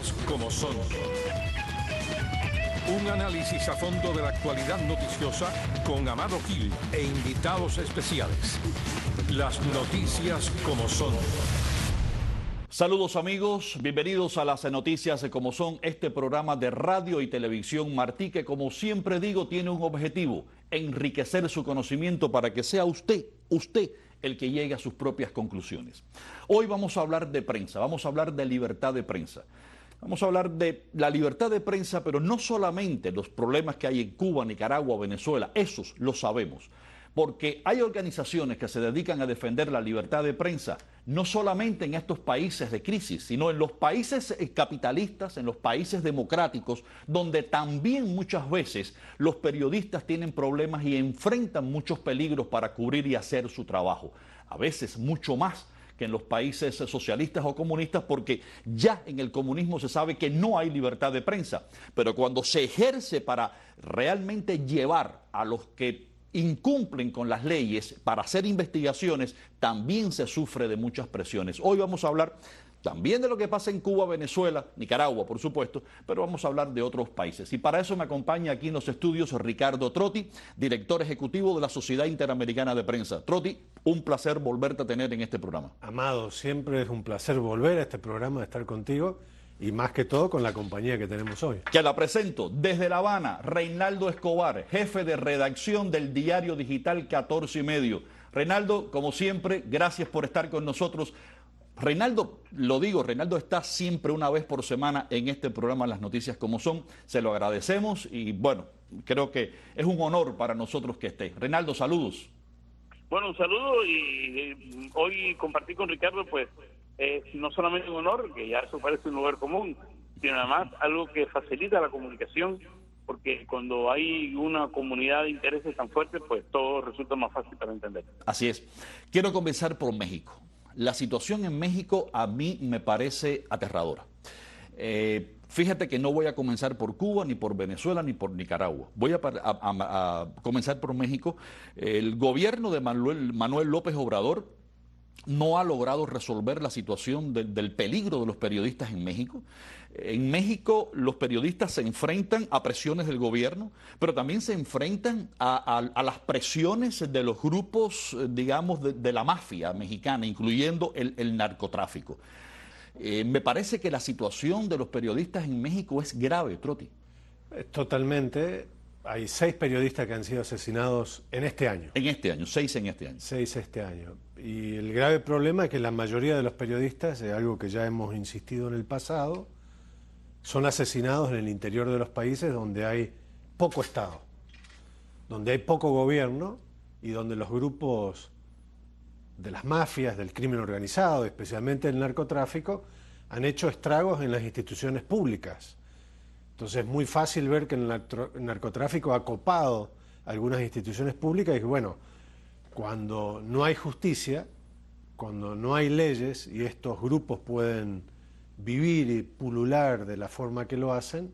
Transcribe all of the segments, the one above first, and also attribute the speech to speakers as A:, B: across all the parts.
A: Noticias como son. Un análisis a fondo de la actualidad noticiosa con Amado Gil e invitados especiales. Las noticias como son.
B: Saludos amigos, bienvenidos a las noticias como son, este programa de radio y televisión Martí que, como siempre digo, tiene un objetivo: enriquecer su conocimiento para que sea usted el que llegue a sus propias conclusiones. Hoy vamos a hablar de prensa, vamos a hablar de libertad de prensa. Vamos a hablar de la libertad de prensa, pero no solamente los problemas que hay en Cuba, Nicaragua, Venezuela, esos los sabemos. Porque hay organizaciones que se dedican a defender la libertad de prensa, no solamente en estos países de crisis, sino en los países capitalistas, en los países democráticos, donde también muchas veces los periodistas tienen problemas y enfrentan muchos peligros para cubrir y hacer su trabajo. A veces mucho más que en los países socialistas o comunistas, porque ya en el comunismo se sabe que no hay libertad de prensa. Pero cuando se ejerce para realmente llevar a los que incumplen con las leyes para hacer investigaciones, también se sufre de muchas presiones. Hoy vamos a hablar también de lo que pasa en Cuba, Venezuela, Nicaragua, por supuesto, pero vamos a hablar de otros países. Y para eso me acompaña aquí en los estudios Ricardo Trotti, director ejecutivo de la Sociedad Interamericana de Prensa. Trotti, un placer volverte a tener en este programa.
C: Amado, siempre es un placer volver a este programa, estar contigo, y más que todo con la compañía que tenemos hoy.
B: Que la presento desde La Habana, Reinaldo Escobar, jefe de redacción del diario digital 14 y medio. Reinaldo, como siempre, gracias por estar con nosotros. Reinaldo, lo digo, Reinaldo está siempre una vez por semana en este programa Las Noticias como son. Se lo agradecemos y bueno, creo que es un honor para nosotros que esté. Reinaldo, saludos.
D: Bueno, un saludo y hoy compartir con Ricardo pues no solamente un honor, que ya eso parece un lugar común, sino además algo que facilita la comunicación, porque cuando hay una comunidad de intereses tan fuerte, pues todo resulta más fácil para entender.
B: Así es. Quiero comenzar por México. La situación en México a mí me parece aterradora. Fíjate que no voy a comenzar por Cuba, ni por Venezuela, ni por Nicaragua. Voy a comenzar por México. El gobierno de Manuel López Obrador no ha logrado resolver la situación del peligro de los periodistas en México. En México los periodistas se enfrentan a presiones del gobierno, pero también se enfrentan a las presiones de los grupos, digamos, de la mafia mexicana, incluyendo el narcotráfico. Me parece que la situación de los periodistas en México es grave, Trotti.
C: Totalmente. Hay 6 periodistas que han sido asesinados en este año.
B: En este año, 6 en este año.
C: 6 este año. Y el grave problema es que la mayoría de los periodistas, es algo que ya hemos insistido en el pasado, son asesinados en el interior de los países donde hay poco Estado, donde hay poco gobierno y donde los grupos de las mafias, del crimen organizado, especialmente el narcotráfico, han hecho estragos en las instituciones públicas. Entonces es muy fácil ver que el narcotráfico ha copado algunas instituciones públicas y que, bueno, cuando no hay justicia, cuando no hay leyes y estos grupos pueden vivir y pulular de la forma que lo hacen,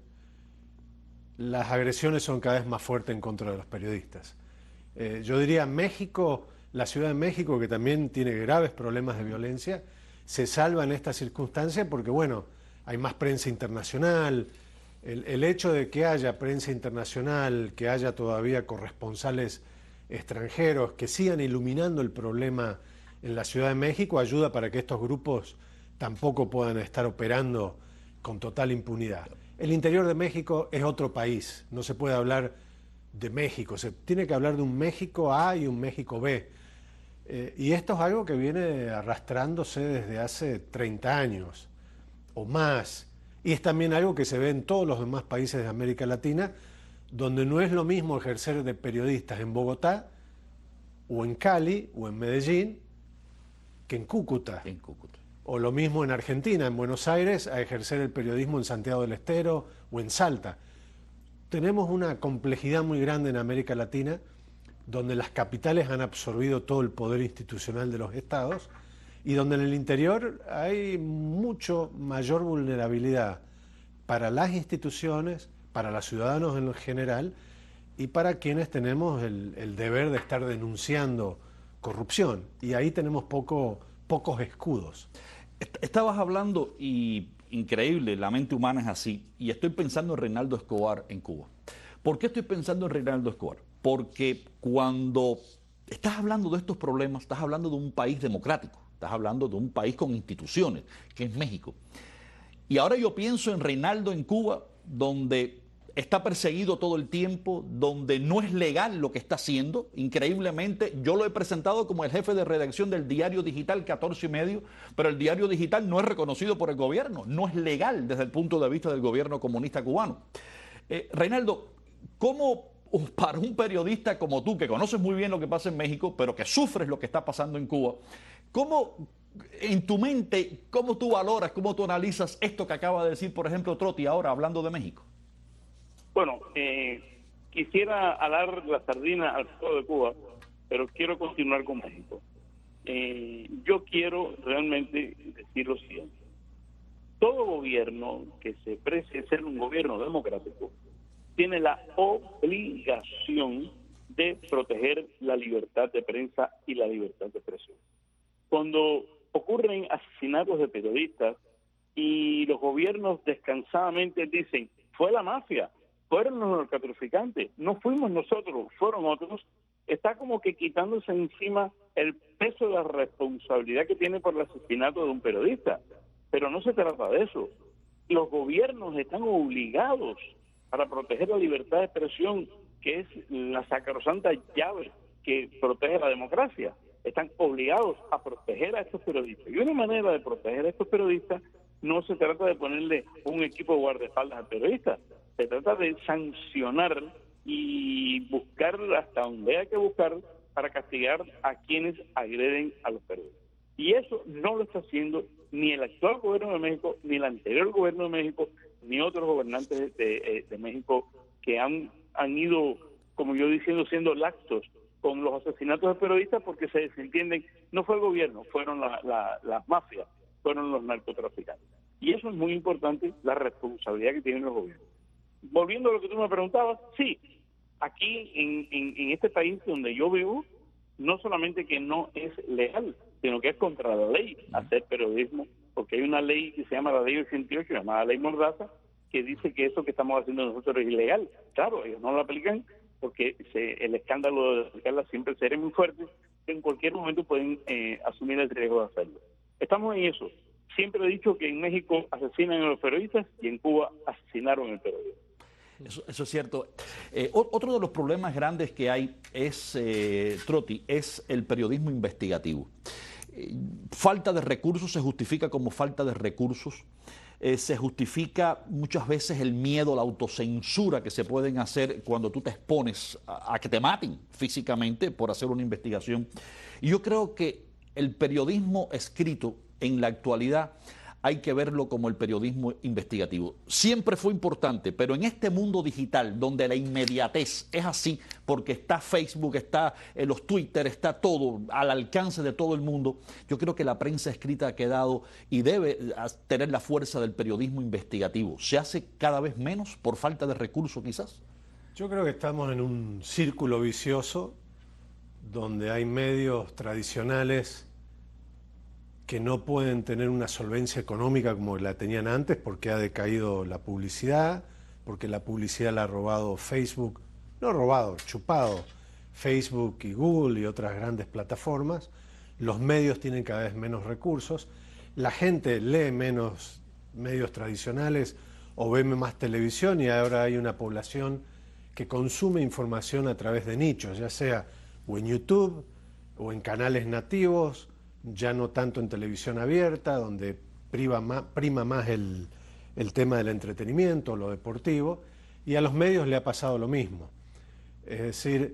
C: las agresiones son cada vez más fuertes en contra de los periodistas. Yo diría México, la Ciudad de México, que también tiene graves problemas de violencia, se salva en esta circunstancia porque, bueno, hay más prensa internacional. El hecho de que haya prensa internacional, que haya todavía corresponsales extranjeros que sigan iluminando el problema en la Ciudad de México ayuda para que estos grupos tampoco puedan estar operando con total impunidad. El interior de México es otro país, no se puede hablar de México, se tiene que hablar de un México A y un México B. Y esto es algo que viene arrastrándose desde hace 30 años o más. Y es también algo que se ve en todos los demás países de América Latina, donde no es lo mismo ejercer de periodistas en Bogotá, o en Cali, o en Medellín, que en Cúcuta. O lo mismo en Argentina, en Buenos Aires, a ejercer el periodismo en Santiago del Estero o en Salta. Tenemos una complejidad muy grande en América Latina, donde las capitales han absorbido todo el poder institucional de los estados, y donde en el interior hay mucho mayor vulnerabilidad para las instituciones, para los ciudadanos en general y para quienes tenemos el deber de estar denunciando corrupción. Y ahí tenemos pocos escudos.
B: Estabas hablando y increíble, la mente humana es así. Y estoy pensando en Reinaldo Escobar en Cuba. ¿Por qué estoy pensando en Reinaldo Escobar? Porque cuando estás hablando de estos problemas, estás hablando de un país democrático, estás hablando de un país con instituciones, que es México. Y ahora yo pienso en Reinaldo en Cuba, donde está perseguido todo el tiempo, donde no es legal lo que está haciendo. Increíblemente, yo lo he presentado como el jefe de redacción del diario digital 14 y medio, pero el diario digital no es reconocido por el gobierno, no es legal desde el punto de vista del gobierno comunista cubano. Reinaldo, ¿cómo para un periodista como tú, que conoces muy bien lo que pasa en México, pero que sufres lo que está pasando en Cuba, cómo en tu mente, cómo tú valoras, cómo tú analizas esto que acaba de decir, por ejemplo, Trotti, ahora hablando de México?
D: Bueno, quisiera alar la sardina al fuego de Cuba, pero quiero continuar con México. Yo quiero realmente decir lo siguiente. Todo gobierno que se precie ser un gobierno democrático tiene la obligación de proteger la libertad de prensa y la libertad de expresión. Cuando ocurren asesinatos de periodistas y los gobiernos descansadamente dicen, fue la mafia, fueron los narcotraficantes, no fuimos nosotros, fueron otros, está como que quitándose encima el peso de la responsabilidad que tiene por el asesinato de un periodista. Pero no se trata de eso. Los gobiernos están obligados para proteger la libertad de expresión, que es la sacrosanta llave que protege la democracia. Están obligados a proteger a estos periodistas. Y una manera de proteger a estos periodistas no se trata de ponerle un equipo de guardaespaldas al periodista. Se trata de sancionar y buscar hasta donde haya que buscar para castigar a quienes agreden a los periodistas. Y eso no lo está haciendo ni el actual gobierno de México, ni el anterior gobierno de México, ni otros gobernantes de México que han ido, como yo diciendo, siendo laxos con los asesinatos de periodistas porque se desentienden. No fue el gobierno, fueron las mafias, fueron los narcotraficantes. Y eso es muy importante, la responsabilidad que tienen los gobiernos. Volviendo a lo que tú me preguntabas, sí, aquí en este país donde yo vivo, no solamente que no es legal, sino que es contra la ley hacer periodismo, porque hay una ley que se llama la Ley 88, llamada Ley Mordaza, que dice que eso que estamos haciendo nosotros es ilegal. Claro, ellos no lo aplican porque el escándalo de aplicarla siempre será muy fuerte, en cualquier momento pueden asumir el riesgo de hacerlo. Estamos en eso. Siempre he dicho que en México asesinan a los periodistas y en Cuba asesinaron al periodista.
B: Eso es cierto. Otro de los problemas grandes que hay es, Trotti, es el periodismo investigativo. Falta de recursos se justifica como falta de recursos. Se justifica muchas veces el miedo, la autocensura que se pueden hacer cuando tú te expones a que te maten físicamente por hacer una investigación. Y yo creo que el periodismo escrito en la actualidad hay que verlo como el periodismo investigativo. Siempre fue importante, pero en este mundo digital donde la inmediatez es así, porque está Facebook, está los Twitter, está todo al alcance de todo el mundo, yo creo que la prensa escrita ha quedado y debe tener la fuerza del periodismo investigativo. ¿Se hace cada vez menos por falta de recursos quizás?
C: Yo creo que estamos en un círculo vicioso donde hay medios tradicionales que no pueden tener una solvencia económica como la tenían antes porque ha decaído la publicidad, porque la publicidad la ha robado Facebook, no robado, chupado Facebook y Google y otras grandes plataformas. Los medios tienen cada vez menos recursos, la gente lee menos medios tradicionales o ve más televisión y ahora hay una población que consume información a través de nichos, ya sea o en YouTube o en canales nativos, ya no tanto en televisión abierta, donde prima más el tema del entretenimiento, lo deportivo, y a los medios le ha pasado lo mismo. Es decir,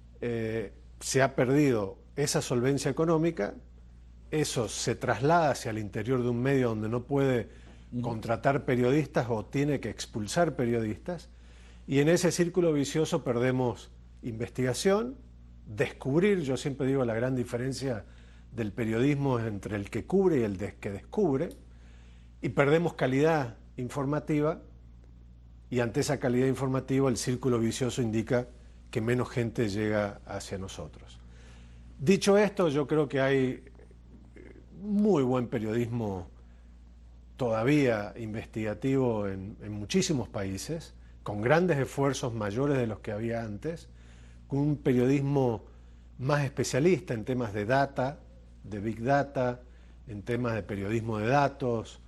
C: se ha perdido esa solvencia económica, eso se traslada hacia el interior de un medio donde no puede contratar periodistas o tiene que expulsar periodistas, y en ese círculo vicioso perdemos investigación, descubrir. Yo siempre digo la gran diferencia del periodismo entre el que cubre y el que descubre, y perdemos calidad informativa, y ante esa calidad informativa el círculo vicioso indica que menos gente llega hacia nosotros. Dicho esto, yo creo que hay muy buen periodismo todavía investigativo en muchísimos países, con grandes esfuerzos mayores de los que había antes, con un periodismo más especialista en temas de data, de big data, en temas de periodismo de datos,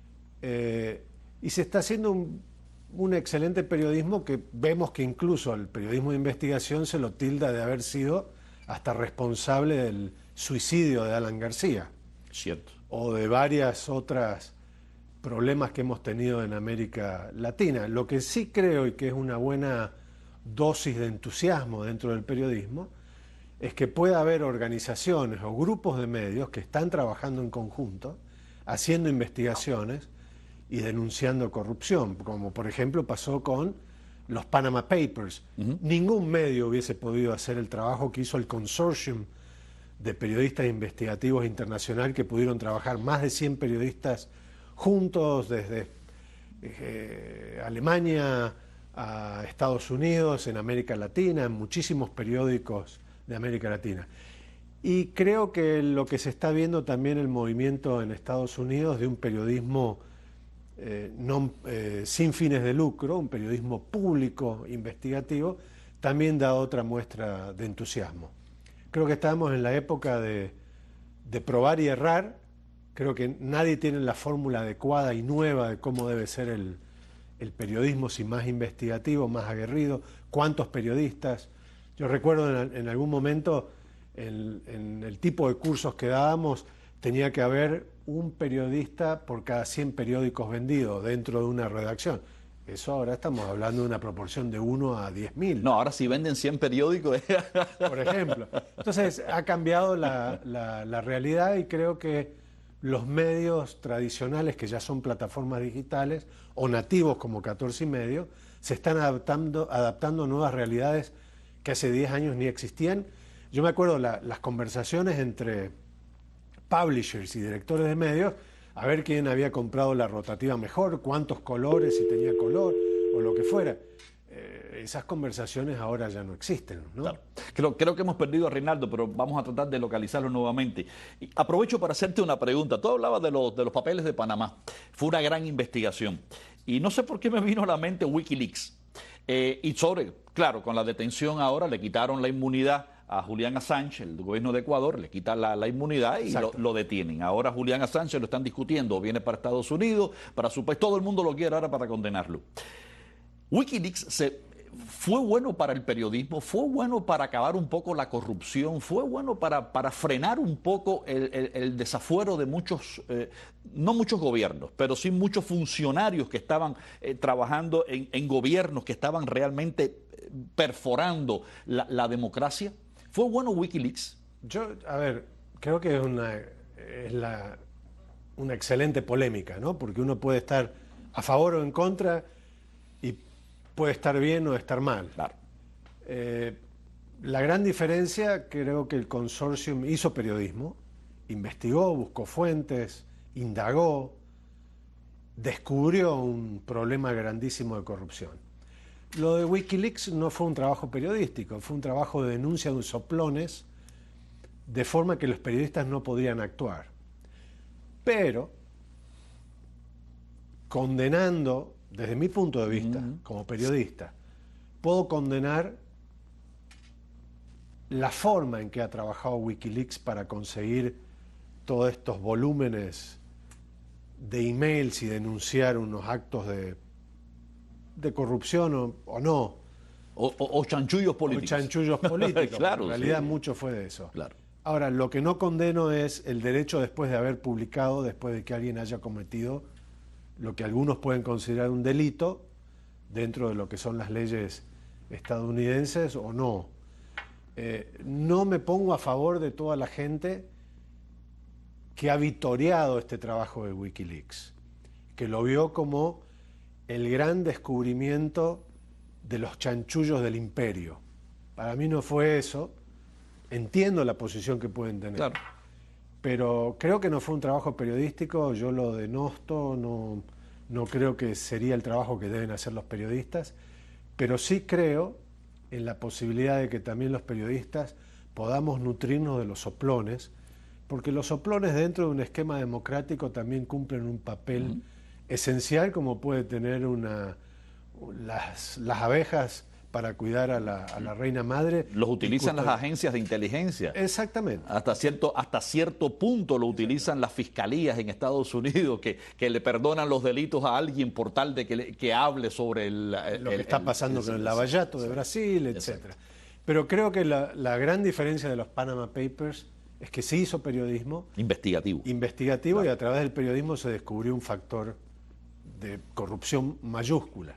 C: y se está haciendo un excelente periodismo que vemos que incluso el periodismo de investigación se lo tilda de haber sido hasta responsable del suicidio de Alan García.
B: Cierto.
C: O de varias otras problemas que hemos tenido en América Latina. Lo que sí creo, y que es una buena dosis de entusiasmo dentro del periodismo, es que pueda haber organizaciones o grupos de medios que están trabajando en conjunto, haciendo investigaciones y denunciando corrupción, como por ejemplo pasó con los Panama Papers. Ningún medio hubiese podido hacer el trabajo que hizo el consortium de periodistas investigativos internacional, que pudieron trabajar más de 100 periodistas juntos desde Alemania a Estados Unidos, en América Latina, en muchísimos periódicos de América Latina. Y creo que lo que se está viendo también el movimiento en Estados Unidos de un periodismo sin fines de lucro, un periodismo público investigativo, también da otra muestra de entusiasmo. Creo que estamos en la época de probar y errar. Creo que nadie tiene la fórmula adecuada y nueva de cómo debe ser el periodismo, si más investigativo, más aguerrido, cuántos periodistas. Yo recuerdo en algún momento, en el tipo de cursos que dábamos, tenía que haber un periodista por cada 100 periódicos vendidos dentro de una redacción. Eso ahora estamos hablando de una proporción de 1 a 10.000.
B: No, ahora si venden 100 periódicos.
C: Por ejemplo. Entonces ha cambiado la realidad, y creo que los medios tradicionales, que ya son plataformas digitales, o nativos como 14 y medio, se están adaptando a nuevas realidades que hace 10 años ni existían. Yo me acuerdo las conversaciones entre publishers y directores de medios, a ver quién había comprado la rotativa mejor, cuántos colores, si tenía color o lo que fuera. Esas conversaciones ahora ya no existen, ¿no?
B: Claro. Creo que hemos perdido a Reinaldo, pero vamos a tratar de localizarlo nuevamente. Y aprovecho para hacerte una pregunta. Tú hablabas de los papeles de Panamá. Fue una gran investigación. Y no sé por qué me vino a la mente Wikileaks. Y claro, con la detención ahora le quitaron la inmunidad a Julian Assange, el gobierno de Ecuador le quita la inmunidad y lo detienen. Ahora Julian Assange lo están discutiendo, viene para Estados Unidos, para su país, todo el mundo lo quiere ahora para condenarlo. Wikileaks fue bueno para el periodismo, fue bueno para acabar un poco la corrupción, fue bueno para frenar un poco el desafuero de muchos, no muchos gobiernos, pero sí muchos funcionarios que estaban trabajando en gobiernos que estaban realmente perforando la democracia. ¿Fue bueno Wikileaks?
C: Creo que es una excelente polémica, ¿no? Porque uno puede estar a favor o en contra y puede estar bien o estar mal.
B: Claro.
C: La gran diferencia, creo que el consortium hizo periodismo, investigó, buscó fuentes, indagó, descubrió un problema grandísimo de corrupción. Lo de Wikileaks no fue un trabajo periodístico, fue un trabajo de denuncia de soplones, de forma que los periodistas no podían actuar. Pero, condenando, desde mi punto de vista, como periodista, puedo condenar la forma en que ha trabajado Wikileaks para conseguir todos estos volúmenes de emails y denunciar unos actos de corrupción o no.
B: O chanchullos políticos.
C: O chanchullos políticos.
B: Claro,
C: en realidad
B: sí.
C: Mucho fue de eso.
B: Claro.
C: Ahora, lo que no condeno es el derecho, después de haber publicado, después de que alguien haya cometido lo que algunos pueden considerar un delito dentro de lo que son las leyes estadounidenses o no. No me pongo a favor de toda la gente que ha vitoreado este trabajo de Wikileaks, que lo vio como el gran descubrimiento de los chanchullos del imperio. Para mí no fue eso. Entiendo la posición que pueden tener.
B: Claro.
C: Pero creo que no fue un trabajo periodístico, yo lo denosto, no creo que sería el trabajo que deben hacer los periodistas, pero sí creo en la posibilidad de que también los periodistas podamos nutrirnos de los soplones, porque los soplones dentro de un esquema democrático también cumplen un papel esencial, como puede tener las abejas para cuidar a la reina madre.
B: Los utilizan las agencias de inteligencia.
C: Exactamente.
B: Hasta cierto punto lo utilizan las fiscalías en Estados Unidos, que le perdonan los delitos a alguien por tal de que hable sobre
C: lo que está pasando con el Lava-Jato de Brasil, etcétera. Pero creo que la gran diferencia de los Panama Papers es que se hizo periodismo
B: investigativo,
C: claro, y a través del periodismo se descubrió un factor de corrupción mayúscula.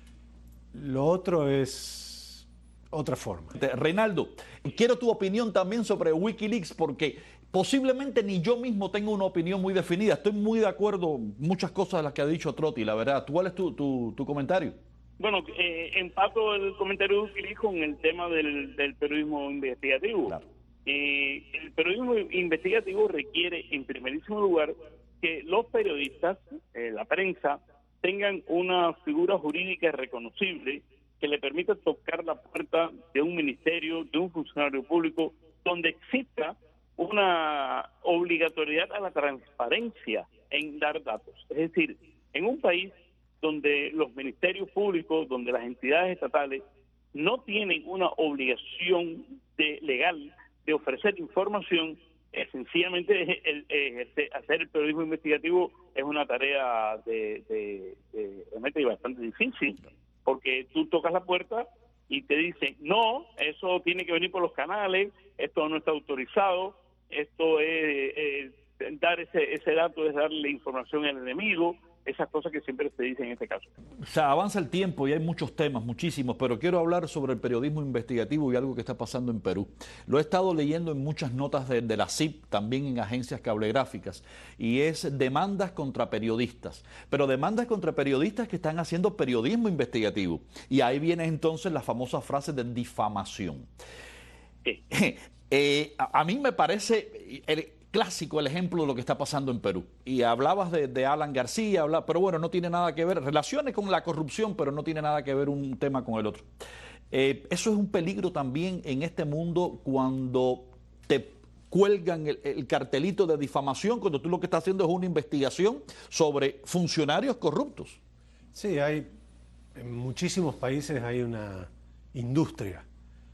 C: Lo otro es otra forma.
B: Reinaldo, quiero tu opinión también sobre Wikileaks, porque posiblemente ni yo mismo tengo una opinión muy definida. Estoy muy de acuerdo en muchas cosas de las que ha dicho Trotti, la verdad. ¿Cuál es tu comentario?
D: Bueno, empato el comentario de Wikileaks con el tema del periodismo investigativo.
B: Claro.
D: El periodismo investigativo requiere, en primerísimo lugar, que los periodistas, la prensa, tengan una figura jurídica reconocible que le permita tocar la puerta de un ministerio, de un funcionario público, donde exista una obligatoriedad a la transparencia en dar datos. Es decir, en un país donde los ministerios públicos, donde las entidades estatales no tienen una obligación legal de ofrecer información, sencillamente hacer el periodismo investigativo es una tarea realmente bastante difícil, porque tú tocas la puerta y te dicen, no, eso tiene que venir por los canales, esto no está autorizado, esto es dar ese dato, es darle información al enemigo, esas cosas que siempre se dicen en este caso.
B: O sea, avanza el tiempo y hay muchos temas, muchísimos, pero quiero hablar sobre el periodismo investigativo y algo que está pasando en Perú. Lo he estado leyendo en muchas notas de la CIP, también en agencias cablegráficas, y es demandas contra periodistas, pero demandas contra periodistas que están haciendo periodismo investigativo. Y ahí viene entonces la famosa frase de difamación. A mí me parece clásico el ejemplo de lo que está pasando en Perú. Y hablabas de Alan García, pero bueno, no tiene nada que ver, relaciones con la corrupción, pero no tiene nada que ver un tema con el otro. Eso es un peligro también en este mundo cuando te cuelgan el cartelito de difamación, cuando tú lo que estás haciendo es una investigación sobre funcionarios corruptos.
C: Sí, en muchísimos países hay una industria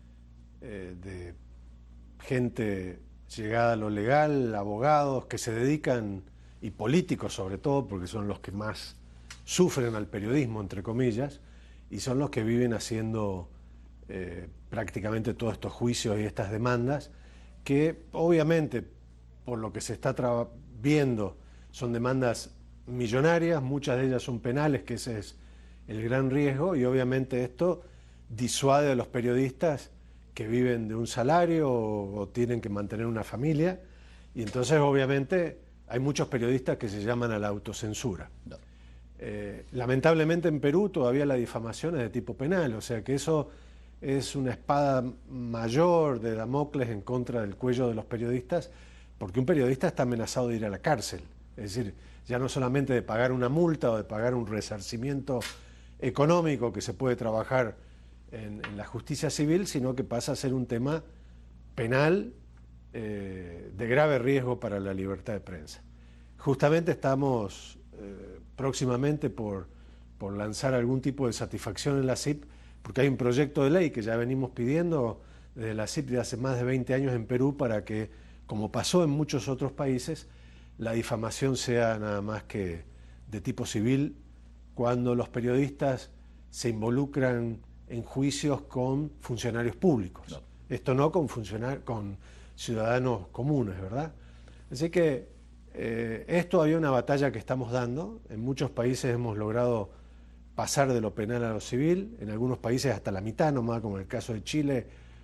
C: de gente llegada a lo legal, abogados que se dedican, y políticos sobre todo, porque son los que más sufren al periodismo, entre comillas, y son los que viven haciendo prácticamente todos estos juicios y estas demandas, que obviamente, por lo que se está viendo, son demandas millonarias, muchas de ellas son penales, que ese es el gran riesgo, y obviamente esto disuade a los periodistas que viven de un salario o tienen que mantener una familia, y entonces obviamente hay muchos periodistas que se llaman a la autocensura. No. Lamentablemente en Perú todavía la difamación es de tipo penal, o sea que eso es una espada mayor de Damocles en contra del cuello de los periodistas, porque un periodista está amenazado de ir a la cárcel, es decir, ya no solamente de pagar una multa o de pagar un resarcimiento económico que se puede trabajar en la justicia civil, sino que pasa a ser un tema penal de grave riesgo para la libertad de prensa. Justamente estamos próximamente por lanzar algún tipo de satisfacción en la CIP, porque hay un proyecto de ley que ya venimos pidiendo desde la CIP de hace más de 20 años en Perú, para que, como pasó en muchos otros países, la difamación sea nada más que de tipo civil cuando los periodistas se involucran en juicios con funcionarios públicos. No. Esto no con ciudadanos comunes, ¿verdad? Así que es todavía una batalla que estamos dando. En muchos países hemos logrado pasar de lo penal a lo civil, en algunos países hasta la mitad nomás, como en el caso de Chile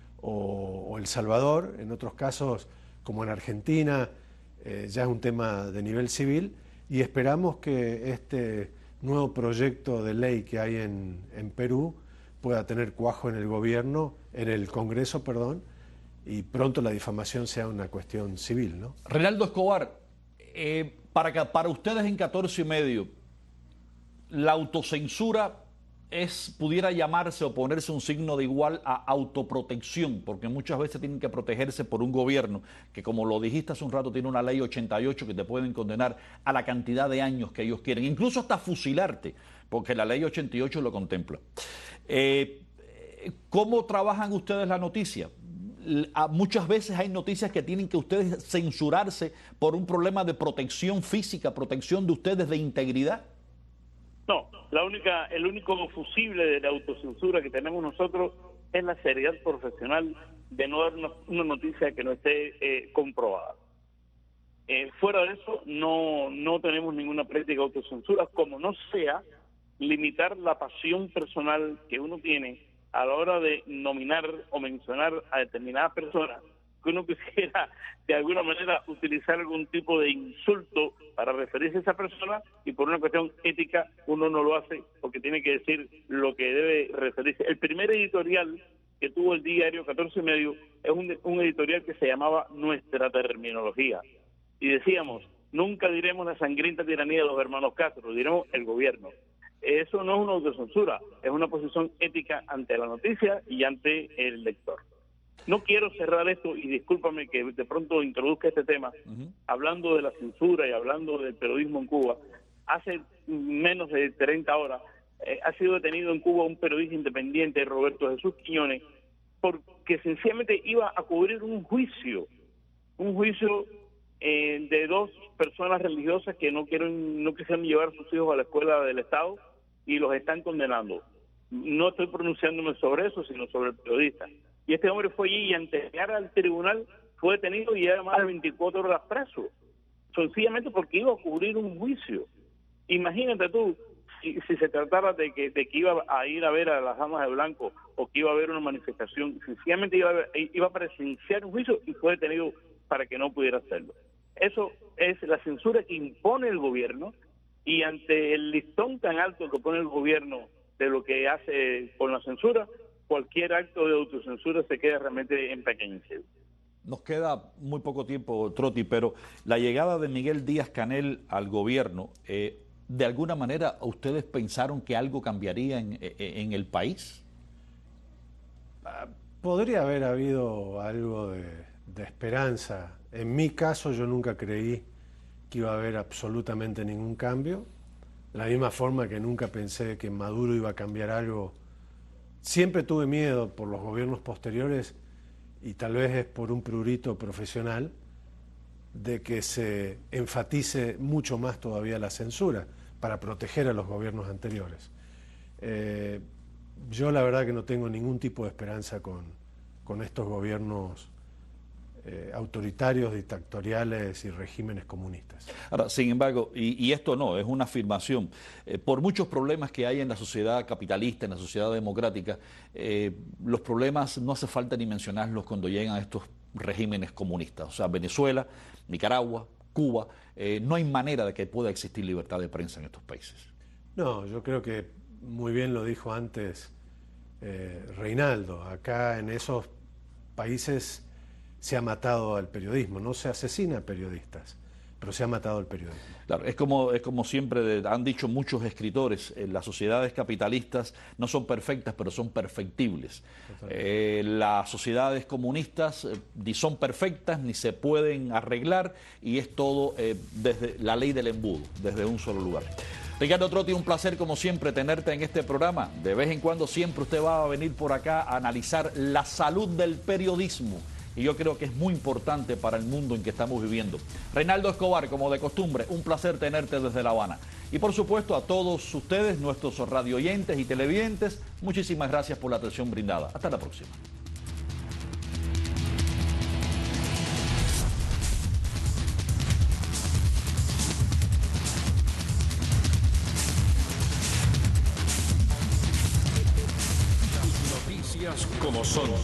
C: o El Salvador. En otros casos, como en Argentina, ya es un tema de nivel civil, y esperamos que este nuevo proyecto de ley que hay en Perú pueda tener cuajo en el gobierno, en el Congreso, perdón, y pronto la difamación sea una cuestión civil, ¿no?
B: Reinaldo Escobar, para ustedes en 14 y medio, la autocensura pudiera llamarse o ponerse un signo de igual a autoprotección, porque muchas veces tienen que protegerse por un gobierno que, como lo dijiste hace un rato, tiene una ley 88 que te pueden condenar a la cantidad de años que ellos quieren, incluso hasta fusilarte, porque la ley 88 lo contempla. ¿Cómo trabajan ustedes la noticia? Muchas veces hay noticias que tienen que ustedes censurarse por un problema de protección física, protección de ustedes de integridad.
D: No, el único fusible de la autocensura que tenemos nosotros es la seriedad profesional de no dar una noticia que no esté comprobada. Fuera de eso, no tenemos ninguna práctica de autocensura, como no sea limitar la pasión personal que uno tiene a la hora de nominar o mencionar a determinadas personas, que uno quisiera de alguna manera utilizar algún tipo de insulto para referirse a esa persona, y por una cuestión ética uno no lo hace porque tiene que decir lo que debe referirse. El primer editorial que tuvo el diario 14 y medio es un editorial que se llamaba Nuestra Terminología, y decíamos: nunca diremos la sangrienta tiranía de los hermanos Castro, diremos el gobierno. Eso no es una autocensura, es una posición ética ante la noticia y ante el lector. No quiero cerrar esto, y discúlpame que de pronto introduzca este tema, hablando de la censura y hablando del periodismo en Cuba. Hace menos de 30 horas ha sido detenido en Cuba un periodista independiente, Roberto Jesús Quiñones, porque sencillamente iba a cubrir un juicio de dos personas religiosas que no quisieron llevar a sus hijos a la escuela del Estado y los están condenando. No estoy pronunciándome sobre eso, sino sobre el periodista. Y este hombre fue allí y, antes de llegar al tribunal, fue detenido y lleva más de 24 horas preso, sencillamente porque iba a cubrir un juicio. Imagínate tú, si se tratara de que iba a ir a ver a las damas de blanco, o que iba a haber una manifestación, sencillamente iba a presenciar un juicio y fue detenido para que no pudiera hacerlo. Eso es la censura que impone el gobierno, y ante el listón tan alto que pone el gobierno de lo que hace con la censura, cualquier acto de autocensura se queda realmente empequeñecido.
B: Nos queda muy poco tiempo, Trotti, pero la llegada de Miguel Díaz-Canel al gobierno, ¿de alguna manera ustedes pensaron que algo cambiaría en el país?
C: Podría haber habido algo de esperanza. En mi caso, yo nunca creí que iba a haber absolutamente ningún cambio. De la misma forma que nunca pensé que Maduro iba a cambiar algo. Siempre tuve miedo por los gobiernos posteriores, y tal vez es por un prurito profesional, de que se enfatice mucho más todavía la censura para proteger a los gobiernos anteriores. Yo la verdad que no tengo ningún tipo de esperanza con estos gobiernos autoritarios, dictatoriales y regímenes comunistas.
B: Ahora, sin embargo, y esto no, es una afirmación, por muchos problemas que hay en la sociedad capitalista, en la sociedad democrática, los problemas no hace falta ni mencionarlos cuando llegan a estos regímenes comunistas. O sea, Venezuela, Nicaragua, Cuba, no hay manera de que pueda existir libertad de prensa en estos países.
C: No, yo creo que muy bien lo dijo antes Reinaldo. Acá en esos países se ha matado al periodismo, no se asesina a periodistas, pero se ha matado al periodismo.
B: Claro, es como siempre han dicho muchos escritores, las sociedades capitalistas no son perfectas, pero son perfectibles. Las sociedades comunistas ni son perfectas, ni se pueden arreglar, y es todo desde la ley del embudo, desde un solo lugar. Ricardo Trotti, un placer como siempre tenerte en este programa. De vez en cuando siempre usted va a venir por acá a analizar la salud del periodismo, y yo creo que es muy importante para el mundo en que estamos viviendo. Reinaldo Escobar, como de costumbre, un placer tenerte desde La Habana. Y por supuesto a todos ustedes, nuestros radioyentes y televidentes, muchísimas gracias por la atención brindada. Hasta la próxima.
A: Noticias como son.